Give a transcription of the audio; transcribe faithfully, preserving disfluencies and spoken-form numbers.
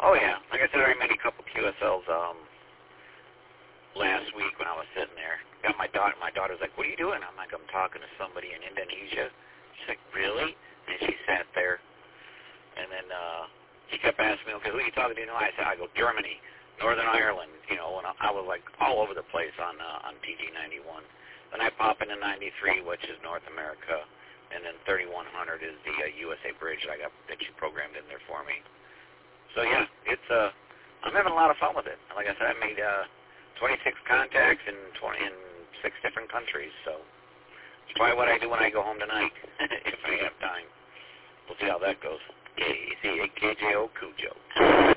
Oh, yeah. Like I said, I made a couple Q S Ls um, last week when I was sitting there. Got my daughter. My daughter's like, what are you doing? I'm like, I'm talking to somebody in Indonesia. She's like, really? And she sat there. And then uh, she kept asking me, okay, who are you talking to now? I said, I go, Germany, Northern Ireland. You know, and I was like all over the place on uh, on T G ninety-one. Then I pop into ninety-three, which is North America. And then thirty-one hundred is the uh, U S A bridge that I got that you programmed in there for me. So yeah, it's uh, I'm having a lot of fun with it. Like I said, I made uh, twenty-six contacts in twenty in six different countries. So it's probably what I do when I go home tonight if I have time. We'll see how that goes. K C A K J O Cujo.